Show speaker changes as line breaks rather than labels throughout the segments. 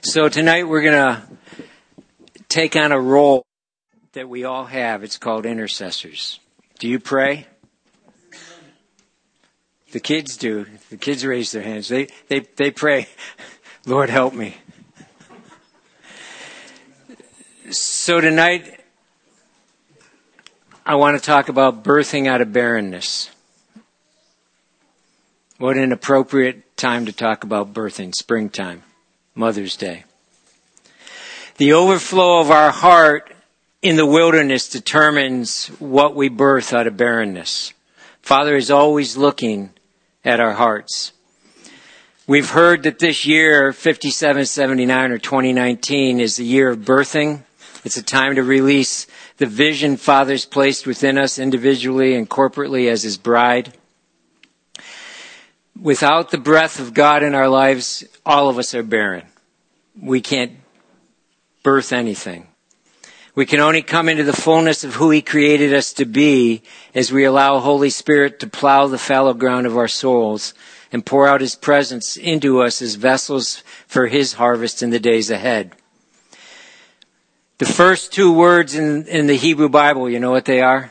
So tonight we're going to take on a role that we all have. It's called intercessors. Do you pray? The kids do. The kids raise their hands. They pray, Lord, help me. So tonight I want to talk about birthing out of barrenness. What an appropriate time to talk about birthing, springtime, Mother's Day. The overflow of our heart in the wilderness determines what we birth out of barrenness. Father is always looking at our hearts. We've heard that this year, 5779 or 2019, is the year of birthing. It's a time to release the vision Father's placed within us individually and corporately as His bride. Without the breath of God in our lives, all of us are barren. We can't birth anything. We can only come into the fullness of who He created us to be as we allow Holy Spirit to plow the fallow ground of our souls and pour out His presence into us as vessels for His harvest in the days ahead. The first two words in the Hebrew Bible, you know what they are?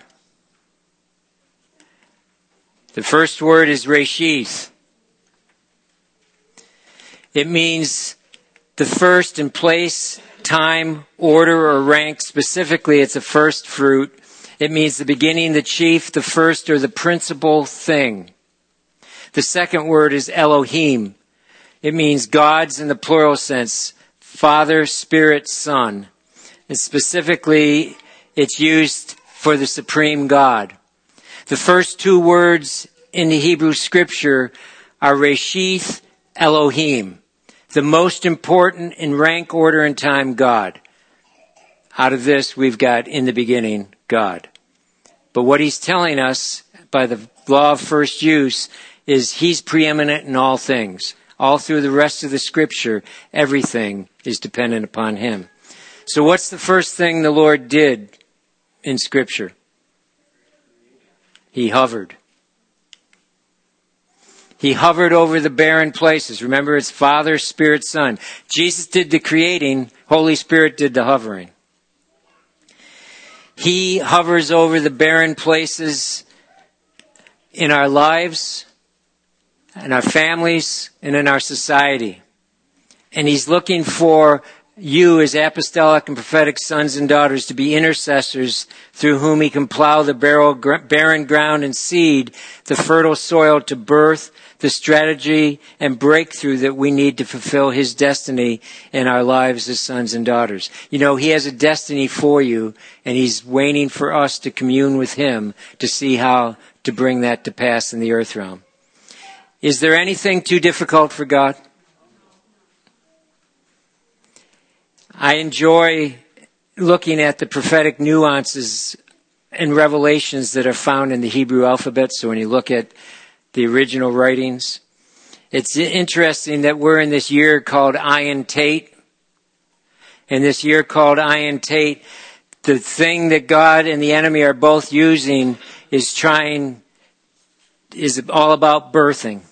The first word is Reshith. It means the first in place, time, order, or rank. Specifically, it's a first fruit. It means the beginning, the chief, the first, or the principal thing. The second word is Elohim. It means God's in the plural sense, Father, Spirit, Son. And specifically, it's used for the supreme God. The first two words in the Hebrew Scripture are Reshith, Elohim. The most important in rank, order, and time, God. Out of this, we've got in the beginning, God. But what He's telling us by the law of first use is He's preeminent in all things. All through the rest of the Scripture, everything is dependent upon Him. So what's the first thing the Lord did in Scripture? He hovered. He hovered over the barren places. Remember, it's Father, Spirit, Son. Jesus did the creating. Holy Spirit did the hovering. He hovers over the barren places in our lives, in our families, and in our society. And He's looking for you as apostolic and prophetic sons and daughters to be intercessors through whom He can plow the barren ground and seed the fertile soil to birth the strategy and breakthrough that we need to fulfill His destiny in our lives as sons and daughters. You know, He has a destiny for you, and He's waiting for us to commune with Him to see how to bring that to pass in the earth realm. Is there anything too difficult for God? I enjoy looking at the prophetic nuances and revelations that are found in the Hebrew alphabet. So when you look at the original writings, it's interesting that we're in this year called Ayin Tate. And this year called Ayin Tate, the thing that God and the enemy are both using is all about birthing.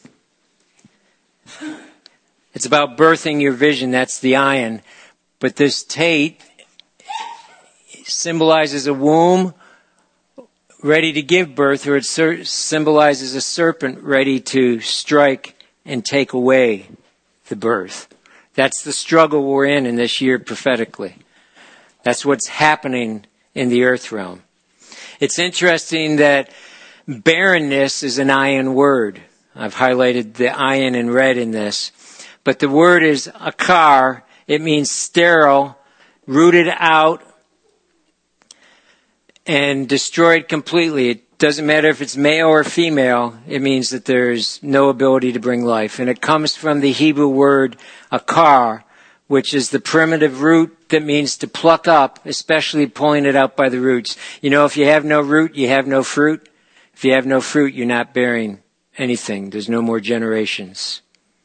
It's about birthing your vision. That's the Ayin. But this Tate symbolizes a womb ready to give birth, or it symbolizes a serpent ready to strike and take away the birth. That's the struggle we're in this year prophetically. That's what's happening in the earth realm. It's interesting that barrenness is an Ayin word. I've highlighted the Ayin in red in this. But the word is akar. It means sterile, rooted out, and destroyed completely. It doesn't matter if it's male or female. It means that there's no ability to bring life. And it comes from the Hebrew word akar, which is the primitive root that means to pluck up, especially pulling it out by the roots. You know, if you have no root, you have no fruit. If you have no fruit, you're not bearing anything. There's no more generations.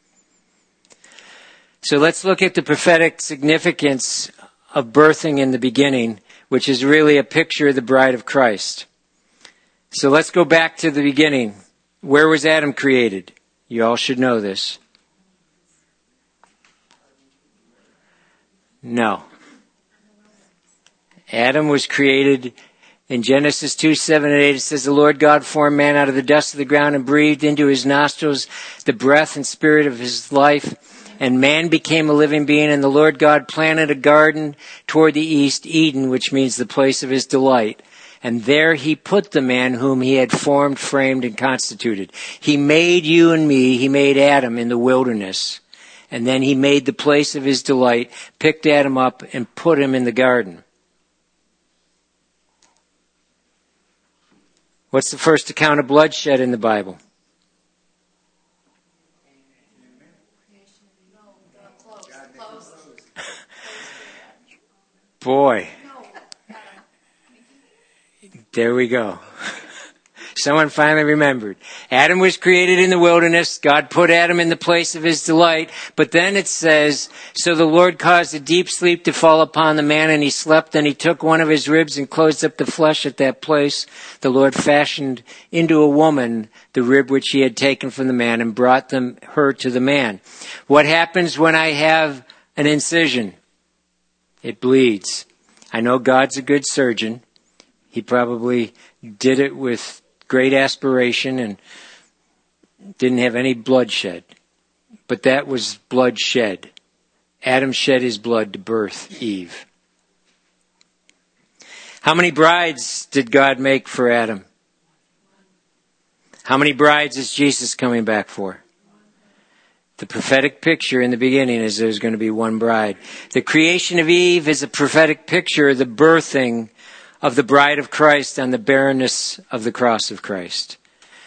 So let's look at the prophetic significance of birthing in the beginning, which is really a picture of the bride of Christ. So let's go back to the beginning. Where was Adam created? You all should know this. No. Adam was created in Genesis 2:7-8. It says, the Lord God formed man out of the dust of the ground and breathed into his nostrils the breath and spirit of his life. And man became a living being, and the Lord God planted a garden toward the east, Eden, which means the place of his delight. And there he put the man whom he had formed, framed, and constituted. He made you and me. He made Adam in the wilderness. And then he made the place of his delight, picked Adam up, and put him in the garden. What's the first account of bloodshed in the Bible? Boy. There we go. Someone finally remembered. Adam was created in the wilderness. God put Adam in the place of his delight. But then it says, so the Lord caused a deep sleep to fall upon the man, and he slept. And he took one of his ribs and closed up the flesh at that place. The Lord fashioned into a woman the rib which he had taken from the man and brought her to the man. What happens when I have an incision? It bleeds. I know God's a good surgeon. He probably did it with great aspiration and didn't have any bloodshed. But that was bloodshed. Adam shed his blood to birth Eve. How many brides did God make for Adam? How many brides is Jesus coming back for? The prophetic picture in the beginning is there's going to be one bride. The creation of Eve is a prophetic picture of the birthing of the bride of Christ on the barrenness of the cross of Christ.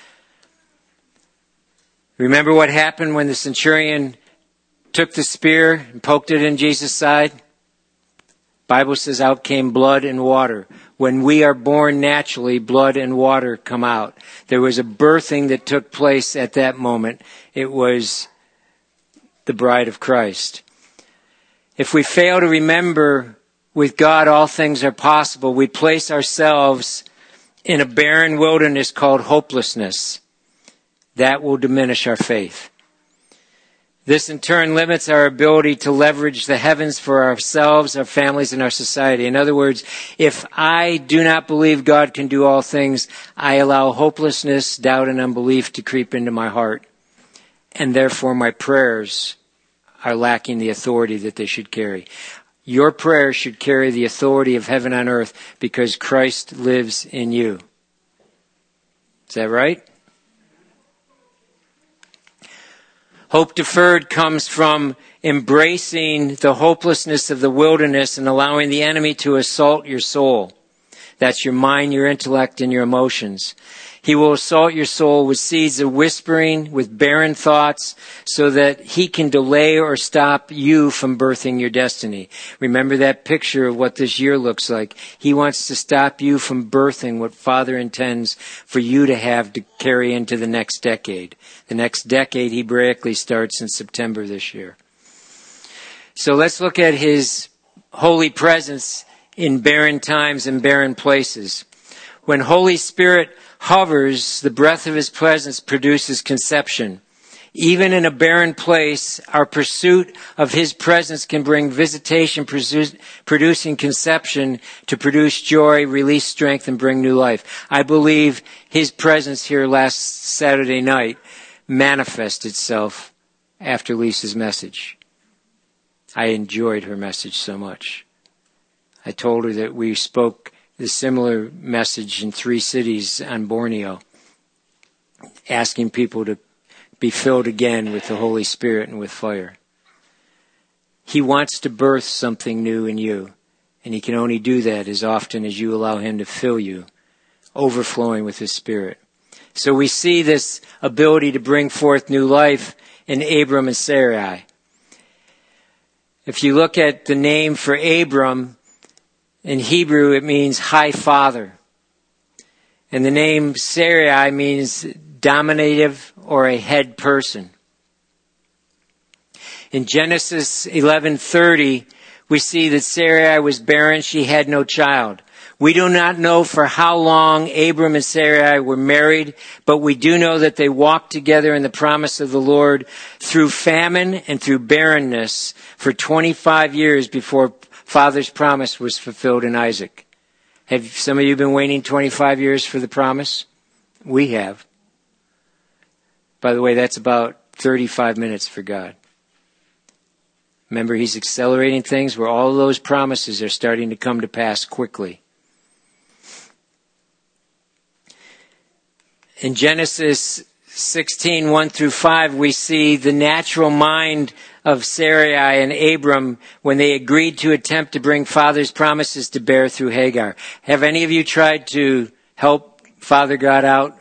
Remember what happened when the centurion took the spear and poked it in Jesus' side? Bible says out came blood and water. When we are born naturally, blood and water come out. There was a birthing that took place at that moment. It was the bride of Christ. If we fail to remember with God all things are possible, we place ourselves in a barren wilderness called hopelessness. That will diminish our faith. This in turn limits our ability to leverage the heavens for ourselves, our families, and our society. In other words, if I do not believe God can do all things, I allow hopelessness, doubt, and unbelief to creep into my heart. And therefore my prayers are lacking the authority that they should carry. Your prayers should carry the authority of heaven on earth because Christ lives in you. Is that right? Hope deferred comes from embracing the hopelessness of the wilderness and allowing the enemy to assault your soul. That's your mind, your intellect, and your emotions. He will assault your soul with seeds of whispering, with barren thoughts, so that he can delay or stop you from birthing your destiny. Remember that picture of what this year looks like. He wants to stop you from birthing what Father intends for you to have to carry into the next decade. The next decade Hebraically starts in September this year. So let's look at his holy presence in barren times and barren places. When Holy Spirit hovers, the breath of his presence produces conception. Even in a barren place, our pursuit of his presence can bring visitation, producing conception to produce joy, release strength, and bring new life. I believe his presence here last Saturday night manifested itself after Lisa's message. I enjoyed her message so much. I told her that we spoke the similar message in 3 cities on Borneo, asking people to be filled again with the Holy Spirit and with fire. He wants to birth something new in you, and he can only do that as often as you allow him to fill you, overflowing with his Spirit. So we see this ability to bring forth new life in Abram and Sarai. If you look at the name for Abram, in Hebrew, it means high father. And the name Sarai means dominative or a head person. In Genesis 11:30, we see that Sarai was barren. She had no child. We do not know for how long Abram and Sarai were married, but we do know that they walked together in the promise of the Lord through famine and through barrenness for 25 years before Father's promise was fulfilled in Isaac. Have some of you been waiting 25 years for the promise? We have. By the way, that's about 35 minutes for God. Remember, He's accelerating things where all those promises are starting to come to pass quickly. In Genesis 16, 1 through 5, we see the natural mind of Sarai and Abram when they agreed to attempt to bring Father's promises to bear through Hagar. Have any of you tried to help Father God out?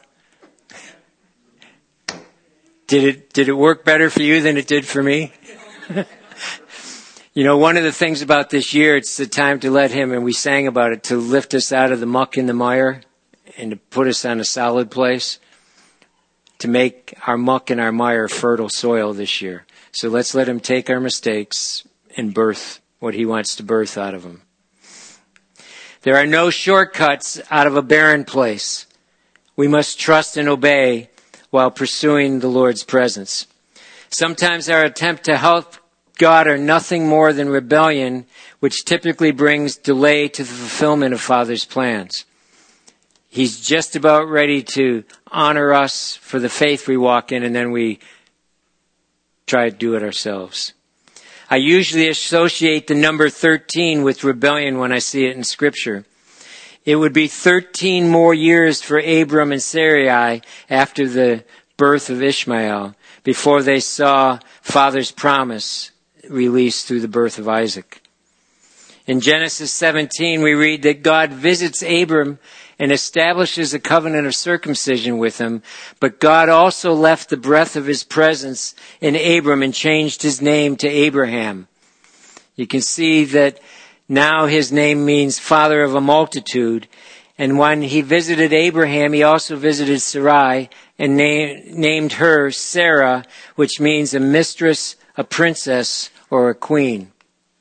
Did it work better for you than it did for me? You know, one of the things about this year, it's the time to let Him, and we sang about it, to lift us out of the muck and the mire and to put us on a solid place, to make our muck and our mire fertile soil this year. So let's let Him take our mistakes and birth what He wants to birth out of them. There are no shortcuts out of a barren place. We must trust and obey while pursuing the Lord's presence. Sometimes our attempt to help God are nothing more than rebellion, which typically brings delay to the fulfillment of Father's plans. He's just about ready to honor us for the faith we walk in, and then we try to do it ourselves. I usually associate the number 13 with rebellion when I see it in Scripture. It would be 13 more years for Abram and Sarai after the birth of Ishmael before they saw Father's promise released through the birth of Isaac. In Genesis 17, we read that God visits Abram and establishes a covenant of circumcision with him, but God also left the breath of His presence in Abram and changed his name to Abraham. You can see that now his name means father of a multitude. And when He visited Abraham, He also visited Sarai and named her Sarah, which means a mistress, a princess, or a queen.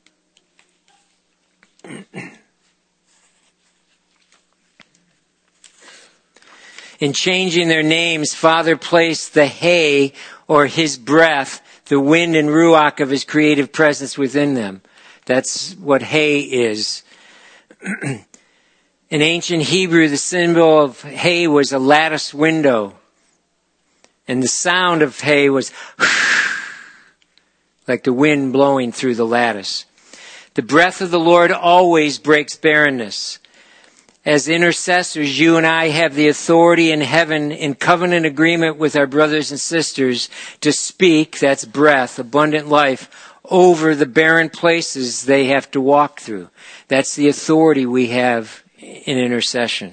In changing their names, Father placed the hay, or His breath, the wind and ruach of His creative presence within them. That's what hay is. In ancient Hebrew, the symbol of hay was a lattice window. And the sound of hay was like the wind blowing through the lattice. The breath of the Lord always breaks barrenness. As intercessors, you and I have the authority in heaven in covenant agreement with our brothers and sisters to speak, that's breath, abundant life, over the barren places they have to walk through. That's the authority we have in intercession.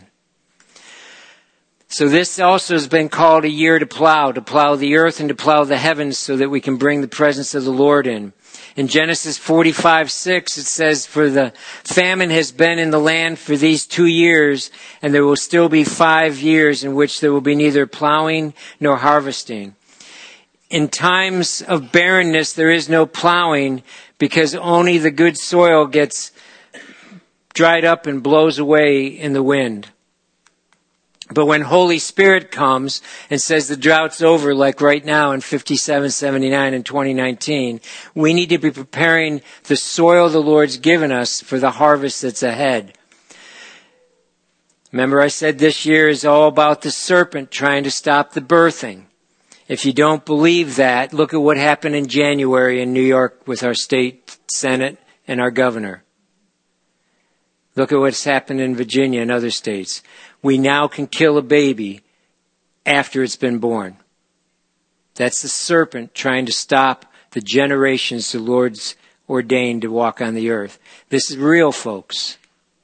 So this also has been called a year to plow the earth and to plow the heavens so that we can bring the presence of the Lord in. In Genesis 45:6, it says, "For the famine has been in the land for these 2 years, and there will still be 5 years in which there will be neither plowing nor harvesting." In times of barrenness, there is no plowing because only the good soil gets dried up and blows away in the wind. But when Holy Spirit comes and says the drought's over, like right now in 57, 79, and 2019, we need to be preparing the soil the Lord's given us for the harvest that's ahead. Remember I said this year is all about the serpent trying to stop the birthing. If you don't believe that, look at what happened in January in New York with our state Senate and our governor. Look at what's happened in Virginia and other states. We now can kill a baby after it's been born. That's the serpent trying to stop the generations the Lord's ordained to walk on the earth. This is real, folks.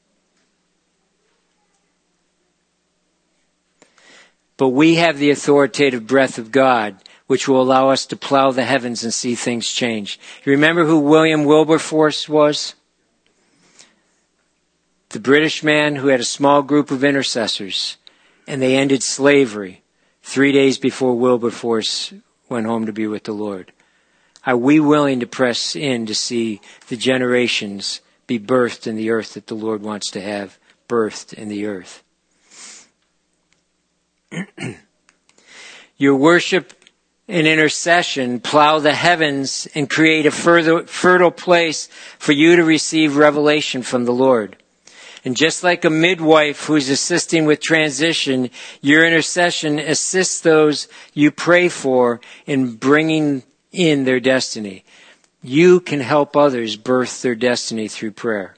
But we have the authoritative breath of God, which will allow us to plow the heavens and see things change. You remember who William Wilberforce was? The British man who had a small group of intercessors, and they ended slavery 3 days before Wilberforce went home to be with the Lord. Are we willing to press in to see the generations be birthed in the earth that the Lord wants to have birthed in the earth. Your worship and intercession plow the heavens and create a fertile place for you to receive revelation from the Lord. And just like a midwife who's assisting with transition, your intercession assists those you pray for in bringing in their destiny. You can help others birth their destiny through prayer.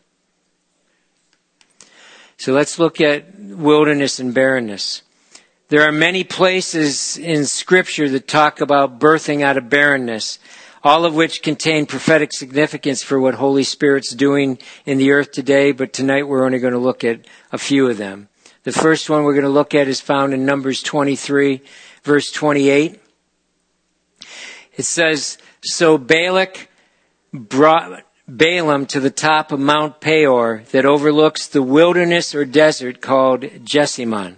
So let's look at wilderness and barrenness. There are many places in Scripture that talk about birthing out of barrenness, all of which contain prophetic significance for what Holy Spirit's doing in the earth today, but tonight we're only going to look at a few of them. The first one we're going to look at is found in Numbers 23, verse 28. It says, "So Balak brought Balaam to the top of Mount Peor that overlooks the wilderness or desert called Jessamon."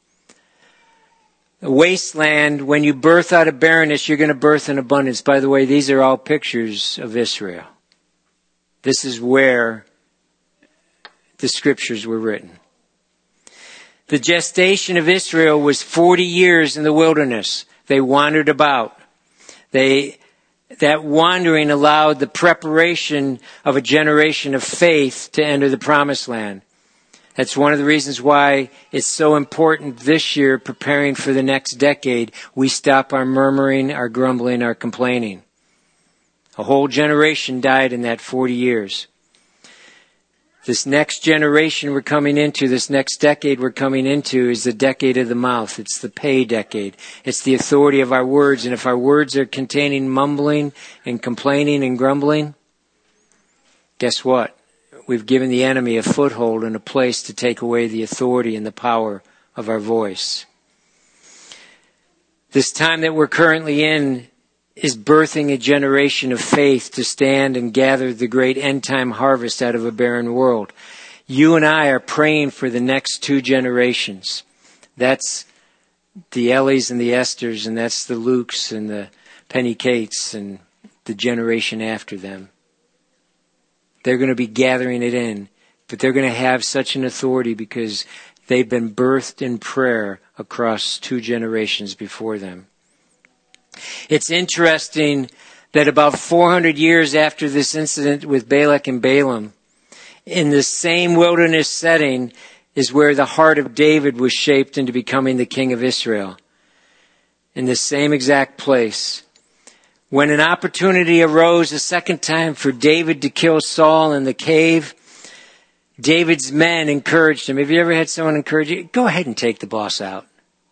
A wasteland, when you birth out of barrenness, you're going to birth in abundance. By the way, these are all pictures of Israel. This is where the scriptures were written. The gestation of Israel was 40 years in the wilderness. They wandered about. That wandering allowed the preparation of a generation of faith to enter the promised land. That's one of the reasons why it's so important this year, preparing for the next decade, we stop our murmuring, our grumbling, our complaining. A whole generation died in that 40 years. This next generation we're coming into, this next decade we're coming into, is the decade of the mouth. It's the pay decade. It's the authority of our words. And if our words are containing mumbling and complaining and grumbling, guess what? We've given the enemy a foothold and a place to take away the authority and the power of our voice. This time that we're currently in is birthing a generation of faith to stand and gather the great end-time harvest out of a barren world. You and I are praying for the next 2 generations. That's the Ellies and the Esthers, and that's the Lukes and the Penny Cates and the generation after them. They're going to be gathering it in, but they're going to have such an authority because they've been birthed in prayer across 2 generations before them. It's interesting that about 400 years after this incident with Balak and Balaam, in the same wilderness setting is where the heart of David was shaped into becoming the king of Israel. In the same exact place. When an opportunity arose a second time for David to kill Saul in the cave, David's men encouraged him. Have you ever had someone encourage you? Go ahead and take the boss out.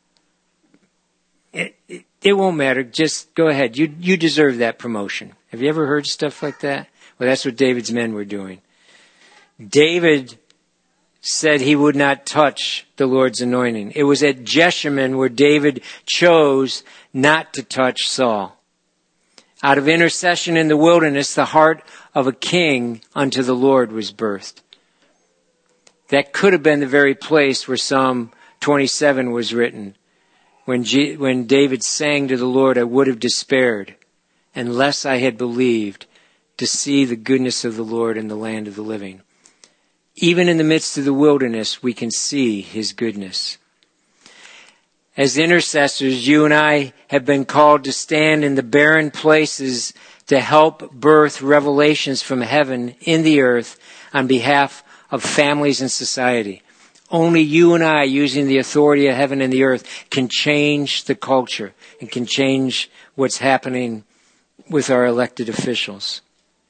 It won't matter. Just go ahead. You deserve that promotion. Have you ever heard stuff like that? Well, that's what David's men were doing. David said he would not touch the Lord's anointing. It was at Jeshimon where David chose not to touch Saul. Out of intercession in the wilderness, the heart of a king unto the Lord was birthed. That could have been the very place where Psalm 27 was written. When David sang to the Lord, I would have despaired, unless I had believed to see the goodness of the Lord in the land of the living. Even in the midst of the wilderness, we can see his goodness. As intercessors, you and I have been called to stand in the barren places to help birth revelations from heaven in the earth on behalf of families and society. Only you and I, using the authority of heaven and the earth, can change the culture and can change what's happening with our elected officials.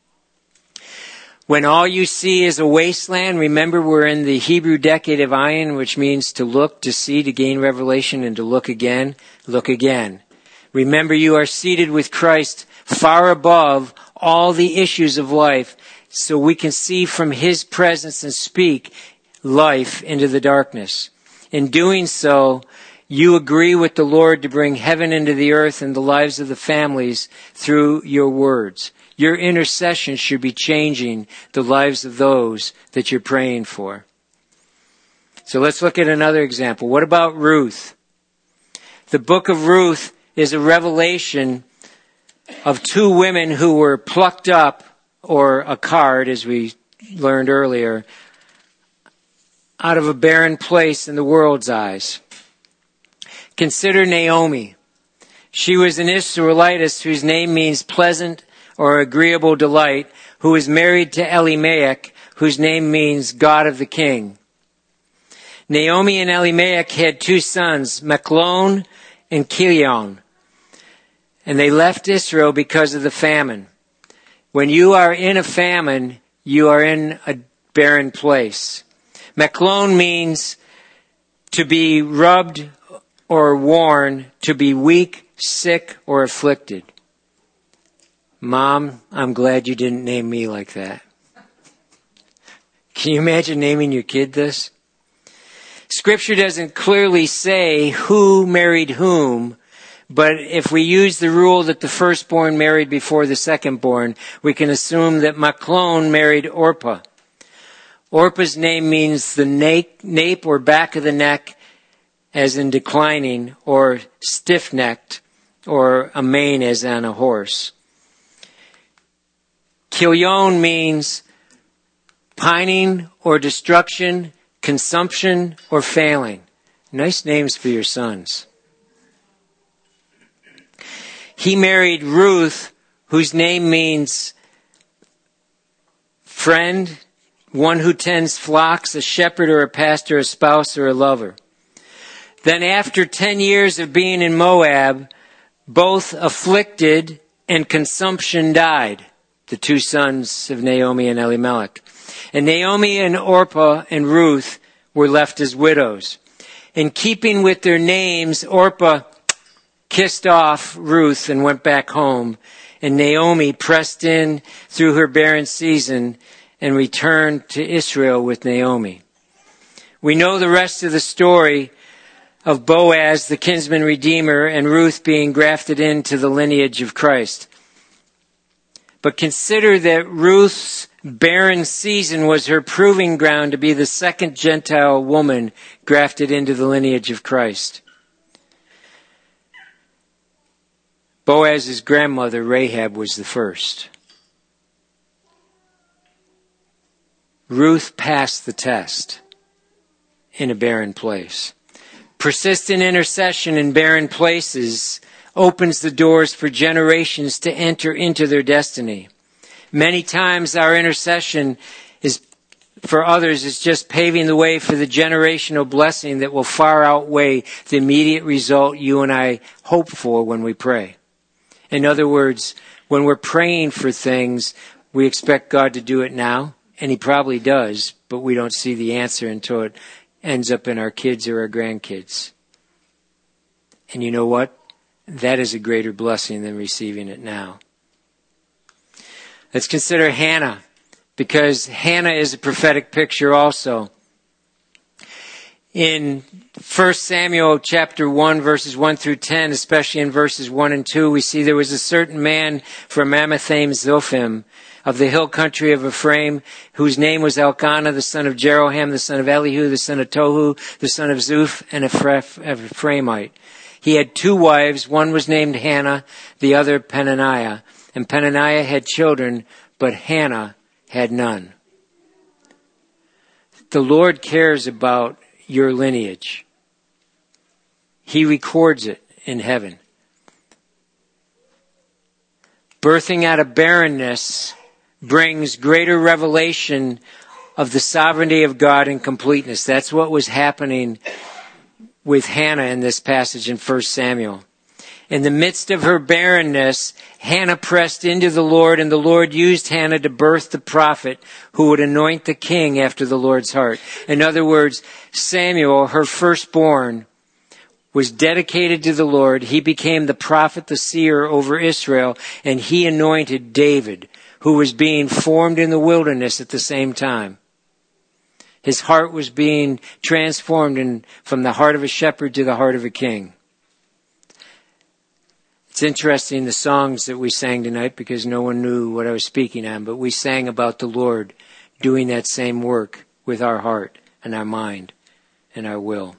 When all you see is a wasteland, remember we're in the Hebrew decade of Ayin, which means to look, to see, to gain revelation, and to look again. Look again. Remember you are seated with Christ far above all the issues of life, so we can see from his presence and speak life into the darkness. In doing so, you agree with the Lord to bring heaven into the earth and the lives of the families through your words. Your intercession should be changing the lives of those that you're praying for. So let's look at another example. What about Ruth? The book of Ruth is a revelation of 2 women who were plucked up, or a card, as we learned earlier, out of a barren place in the world's eyes. Consider Naomi. She was an Israelitess whose name means pleasant or agreeable delight, who was married to Elimelech, whose name means God of the king. Naomi and Elimelech had 2 sons, Machlon and Chilion, and they left Israel because of the famine. When you are in a famine, you are in a barren place. Machlon means to be rubbed or worn, to be weak, sick, or afflicted. Mom, I'm glad you didn't name me like that. Can you imagine naming your kid this? Scripture doesn't clearly say who married whom, but if we use the rule that the firstborn married before the secondborn, we can assume that Machlon married Orpah. Orpah's name means the nape or back of the neck, as in declining, or stiff-necked, or a mane as on a horse. Chilion means pining or destruction, consumption or failing. Nice names for your sons. He married Ruth, whose name means friend, one who tends flocks, a shepherd or a pastor, a spouse or a lover. Then after 10 years of being in Moab, both afflicted and consumption died, the 2 sons of Naomi and Elimelech. And Naomi and Orpah and Ruth were left as widows. In keeping with their names, Orpah kissed off Ruth and went back home. And Naomi pressed in through her barren season and returned to Israel with Naomi. We know the rest of the story of Boaz, the kinsman redeemer, and Ruth being grafted into the lineage of Christ. But consider that Ruth's barren season was her proving ground to be the second Gentile woman grafted into the lineage of Christ. Boaz's grandmother, Rahab, was the first. Ruth passed the test in a barren place. Persistent intercession in barren places opens the doors for generations to enter into their destiny. Many times our intercession is for others is just paving the way for the generational blessing that will far outweigh the immediate result you and I hope for when we pray. In other words, when we're praying for things, we expect God to do it now, and He probably does, but we don't see the answer until it ends up in our kids or our grandkids. And you know what? That is a greater blessing than receiving it now. Let's consider Hannah, because Hannah is a prophetic picture also. In 1 Samuel chapter 1, verses 1 through 10, especially in verses 1 and 2, we see there was a certain man from Ramathaim Zophim of the hill country of Ephraim, whose name was Elkanah, the son of Jeroham, the son of Elihu, the son of Tohu, the son of Zuph, an Ephraimite. He had 2 wives. One was named Hannah, the other Peninnah. And Peninnah had children, but Hannah had none. The Lord cares about your lineage. He records it in heaven. Birthing out of barrenness brings greater revelation of the sovereignty of God and completeness. That's what was happening with Hannah in this passage in 1 Samuel. In the midst of her barrenness, Hannah pressed into the Lord, and the Lord used Hannah to birth the prophet who would anoint the king after the Lord's heart. In other words, Samuel, her firstborn, was dedicated to the Lord. He became the prophet, the seer over Israel, and he anointed David, who was being formed in the wilderness at the same time. His heart was being transformed from the heart of a shepherd to the heart of a king. It's interesting, the songs that we sang tonight, because no one knew what I was speaking on, but we sang about the Lord doing that same work with our heart and our mind and our will.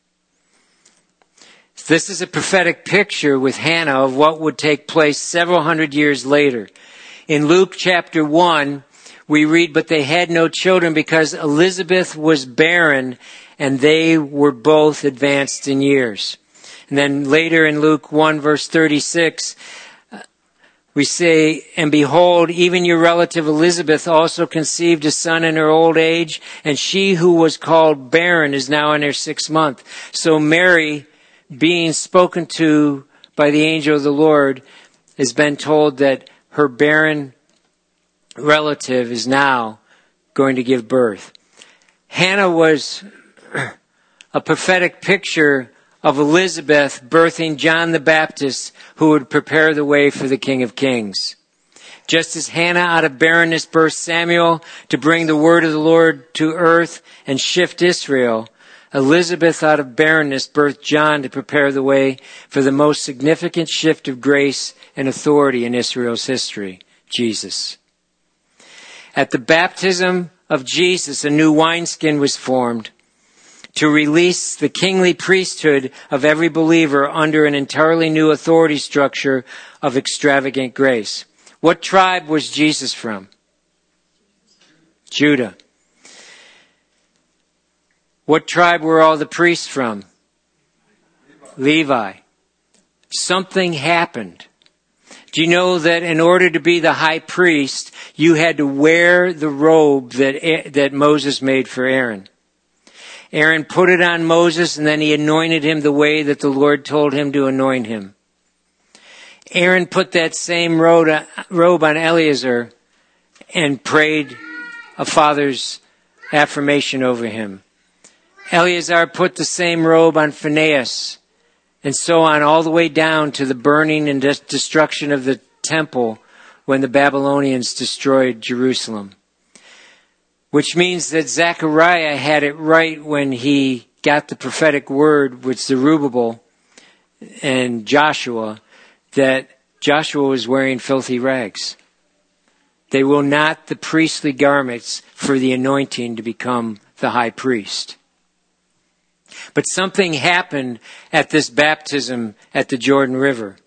This is a prophetic picture with Hannah of what would take place several hundred years later. In Luke chapter 1, we read, but they had no children because Elizabeth was barren and they were both advanced in years. And then later in Luke 1 verse 36, we say, and behold, even your relative Elizabeth also conceived a son in her old age, and she who was called barren is now in her 6th month. So Mary, being spoken to by the angel of the Lord, has been told that her barren relative is now going to give birth. Hannah was a prophetic picture of Elizabeth birthing John the Baptist, who would prepare the way for the King of Kings. Just as Hannah out of barrenness birthed Samuel to bring the word of the Lord to earth and shift Israel, Elizabeth out of barrenness birthed John to prepare the way for the most significant shift of grace and authority in Israel's history, Jesus. At the baptism of Jesus, a new wineskin was formed to release the kingly priesthood of every believer under an entirely new authority structure of extravagant grace. What tribe was Jesus from? Judah. What tribe were all the priests from? Levi. Something happened. Do you know that in order to be the high priest, you had to wear the robe that Moses made for Aaron? Aaron put it on Moses, and then he anointed him the way that the Lord told him to anoint him. Aaron put that same robe on Eleazar and prayed a father's affirmation over him. Eleazar put the same robe on Phinehas, and so on all the way down to the burning and destruction of the temple when the Babylonians destroyed Jerusalem. Which means that Zechariah had it right when he got the prophetic word with Zerubbabel and Joshua, that Joshua was wearing filthy rags. They will not the priestly garments for the anointing to become the high priest. But something happened at this baptism at the Jordan River.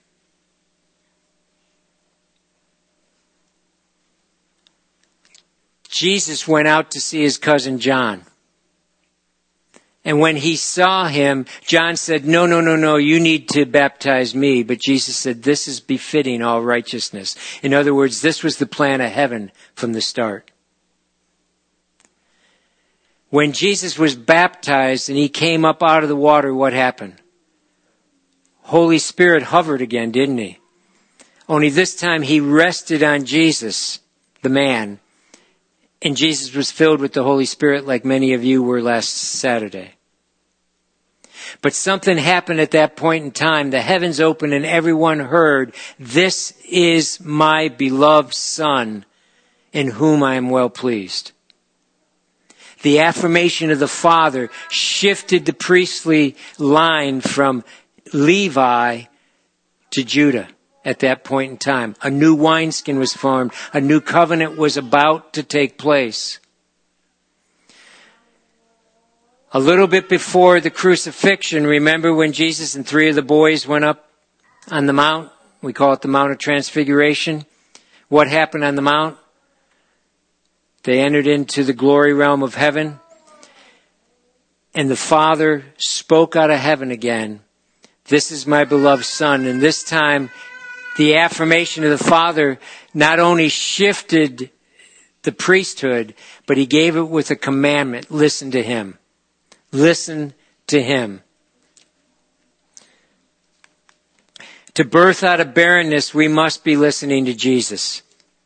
Jesus went out to see his cousin John. And when he saw him, John said, no, you need to baptize me. But Jesus said, this is befitting all righteousness. In other words, this was the plan of heaven from the start. When Jesus was baptized and he came up out of the water, what happened? Holy Spirit hovered again, didn't he? Only this time he rested on Jesus, the man. And Jesus was filled with the Holy Spirit like many of you were last Saturday. But something happened at that point in time. The heavens opened and everyone heard, this is my beloved Son in whom I am well pleased. The affirmation of the Father shifted the priestly line from Levi to Judah. At that point in time, a new wineskin was formed. A new covenant was about to take place. A little bit before the crucifixion, remember when Jesus and 3 of the boys went up on the mount? We call it the Mount of Transfiguration. What happened on the mount? They entered into the glory realm of heaven. And the Father spoke out of heaven again. This is my beloved Son. And this time, the affirmation of the Father not only shifted the priesthood, but he gave it with a commandment. Listen to him. Listen to him. To birth out of barrenness, we must be listening to Jesus.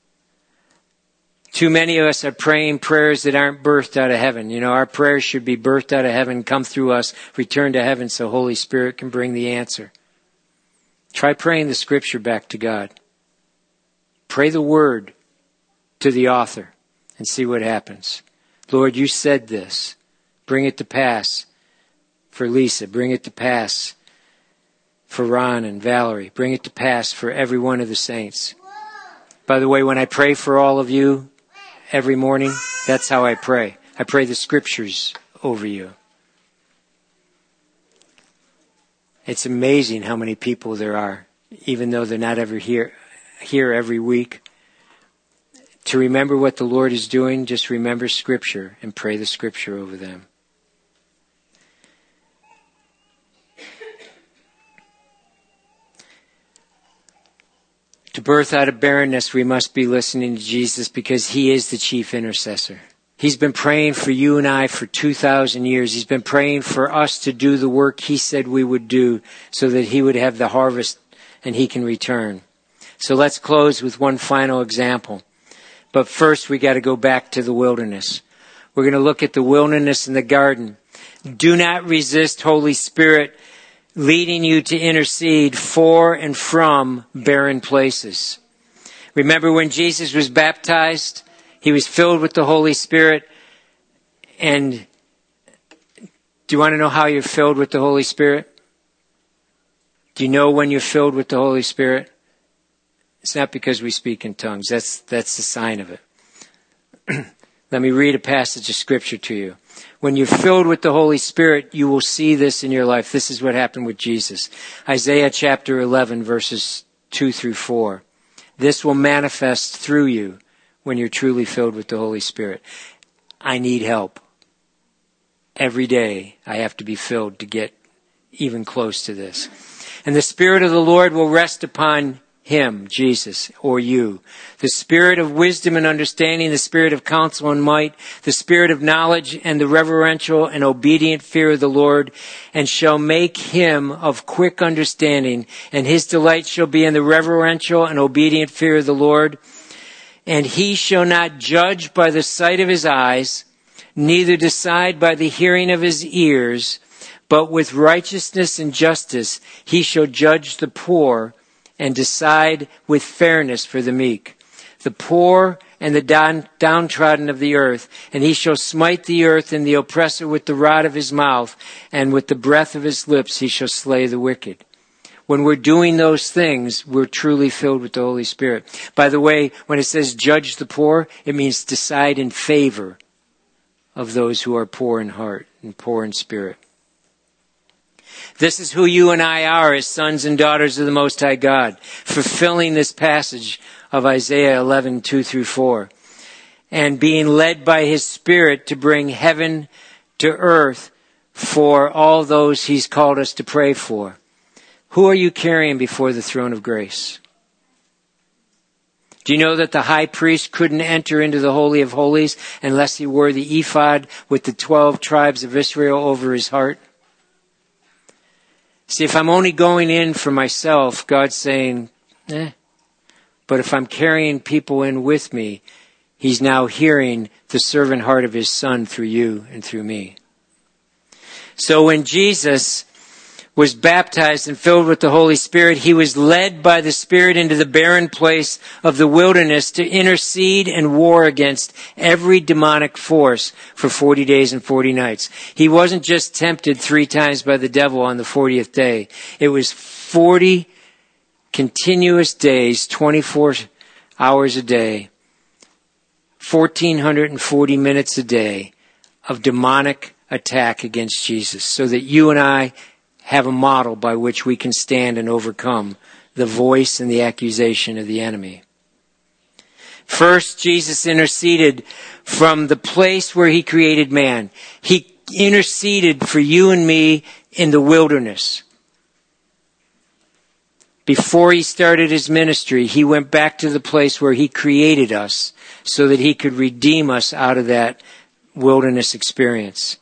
Too many of us are praying prayers that aren't birthed out of heaven. You know, our prayers should be birthed out of heaven, come through us, return to heaven so Holy Spirit can bring the answer. Try praying the scripture back to God. Pray the word to the author and see what happens. Lord, you said this. Bring it to pass for Lisa. Bring it to pass for Ron and Valerie. Bring it to pass for every one of the saints. By the way, when I pray for all of you every morning, that's how I pray. I pray the scriptures over you. It's amazing how many people there are, even though they're not ever here every week. to remember what the Lord is doing, just remember Scripture and pray the Scripture over them. To birth out of barrenness, we must be listening to Jesus because He is the chief intercessor. He's been praying for you and I for 2,000 years. He's been praying for us to do the work He said we would do so that He would have the harvest and He can return. So let's close with one final example. But first we got to go back to the wilderness. We're going to look at the wilderness and the garden. Do not resist Holy Spirit leading you to intercede for and from barren places. Remember when Jesus was baptized, He was filled with the Holy Spirit. And do you want to know how you're filled with the Holy Spirit? Do you know when you're filled with the Holy Spirit? It's not because we speak in tongues. That's the sign of it. Let me read a passage of Scripture to you. When you're filled with the Holy Spirit, you will see this in your life. This is what happened with Jesus. Isaiah chapter 11, verses 2 through 4. This will manifest through you when you're truly filled with the Holy Spirit. I need help. Every day I have to be filled to get even close to this. And the Spirit of the Lord will rest upon Him, Jesus, or you. The Spirit of wisdom and understanding, the Spirit of counsel and might, the Spirit of knowledge and the reverential and obedient fear of the Lord, and shall make Him of quick understanding, and His delight shall be in the reverential and obedient fear of the Lord. And He shall not judge by the sight of His eyes, neither decide by the hearing of His ears, but with righteousness and justice He shall judge the poor, and decide with fairness for the meek, the poor and the downtrodden of the earth. And He shall smite the earth and the oppressor with the rod of His mouth, and with the breath of His lips He shall slay the wicked. When we're doing those things, we're truly filled with the Holy Spirit. By the way, when it says judge the poor, it means decide in favor of those who are poor in heart and poor in spirit. This is who you and I are as sons and daughters of the Most High God, fulfilling this passage of Isaiah 11, 2 through 4, and being led by His Spirit to bring heaven to earth for all those He's called us to pray for. Who are you carrying before the throne of grace? Do you know that the high priest couldn't enter into the Holy of Holies unless he wore the ephod with the 12 tribes of Israel over his heart? See, if I'm only going in for myself, God's saying, But if I'm carrying people in with me, He's now hearing the servant heart of His Son through you and through me. So when Jesus was baptized and filled with the Holy Spirit, He was led by the Spirit into the barren place of the wilderness to intercede and war against every demonic force for 40 days and 40 nights. He wasn't just tempted 3 times by the devil on the 40th day. It was 40 continuous days, 24 hours a day, 1,440 minutes a day of demonic attack against Jesus, so that you and I have a model by which we can stand and overcome the voice and the accusation of the enemy. First, Jesus interceded from the place where He created man. He interceded for you and me in the wilderness. Before He started His ministry, He went back to the place where He created us so that He could redeem us out of that wilderness experience.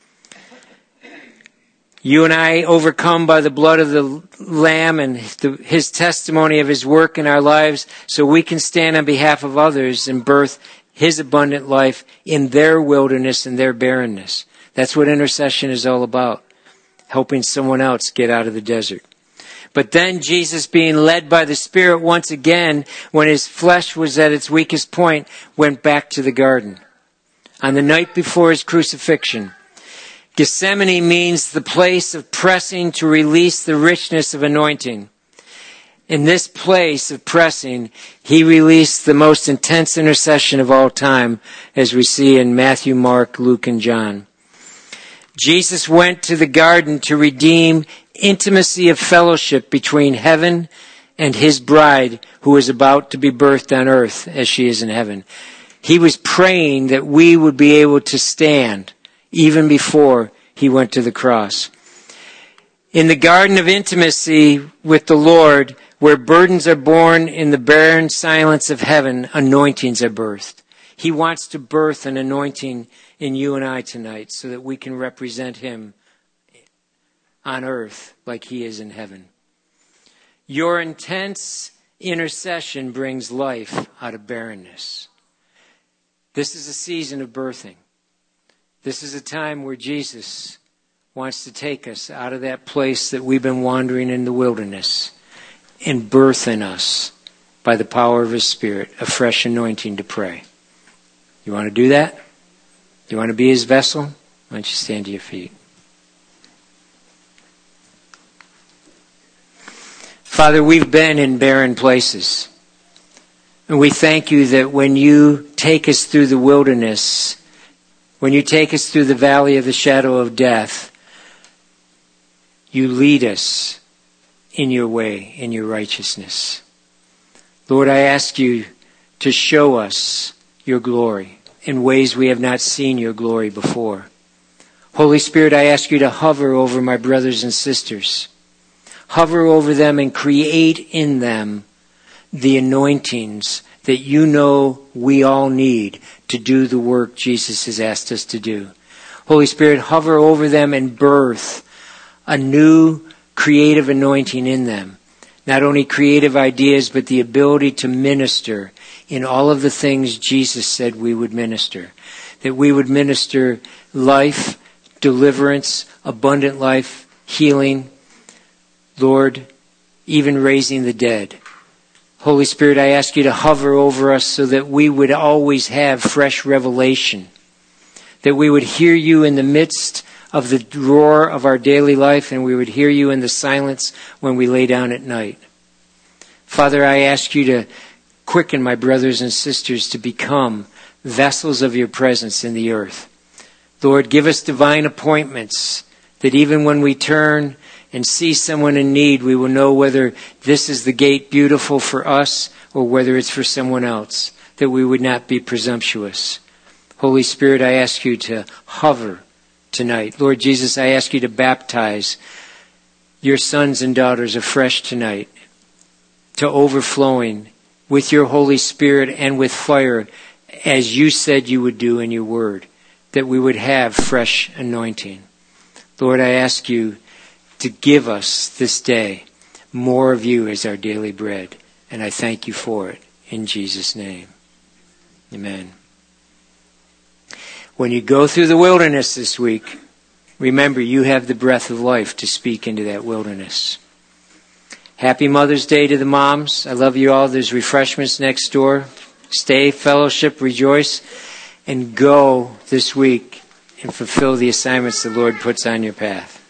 You and I overcome by the blood of the Lamb and His testimony of His work in our lives, so we can stand on behalf of others and birth His abundant life in their wilderness and their barrenness. That's what intercession is all about, helping someone else get out of the desert. But then Jesus, being led by the Spirit once again, when His flesh was at its weakest point, went back to the garden. On the night before His crucifixion, Gethsemane means the place of pressing to release the richness of anointing. In this place of pressing, He released the most intense intercession of all time, as we see in Matthew, Mark, Luke, and John. Jesus went to the garden to redeem intimacy of fellowship between heaven and his bride who is about to be birthed on earth as she is in heaven. He was praying that we would be able to stand even before he went to the cross. In the garden of intimacy with the Lord, where burdens are born in the barren silence of heaven, anointings are birthed. He wants to birth an anointing in you and I tonight so that we can represent him on earth like he is in heaven. Your intense intercession brings life out of barrenness. This is a season of birthing. This is a time where Jesus wants to take us out of that place that we've been wandering in the wilderness and birth in us, by the power of his Spirit, a fresh anointing to pray. You want to do that? You want to be his vessel? Why don't you stand to your feet? Father, we've been in barren places. And we thank you that when you take us through the wilderness, when you take us through the valley of the shadow of death, you lead us in your way, in your righteousness. Lord, I ask you to show us your glory in ways we have not seen your glory before. Holy Spirit, I ask you to hover over my brothers and sisters. Hover over them and create in them the anointings that you know we all need to do the work Jesus has asked us to do. Holy Spirit, hover over them and birth a new creative anointing in them. Not only creative ideas, but the ability to minister in all of the things Jesus said we would minister. That we would minister life, deliverance, abundant life, healing, Lord, even raising the dead. Holy Spirit, I ask you to hover over us so that we would always have fresh revelation. That we would hear you in the midst of the roar of our daily life, and we would hear you in the silence when we lay down at night. Father, I ask you to quicken my brothers and sisters to become vessels of your presence in the earth. Lord, give us divine appointments that even when we turn and see someone in need, we will know whether this is the gate beautiful for us or whether it's for someone else, that we would not be presumptuous. Holy Spirit, I ask you to hover tonight. Lord Jesus, I ask you to baptize your sons and daughters afresh tonight to overflowing with your Holy Spirit and with fire as you said you would do in your word, that we would have fresh anointing. Lord, I ask you to give us this day more of you as our daily bread. And I thank you for it in Jesus' name. Amen. When you go through the wilderness this week, remember you have the breath of life to speak into that wilderness. Happy Mother's Day to the moms. I love you all. There's refreshments next door. Stay, fellowship, rejoice, and go this week and fulfill the assignments the Lord puts on your path.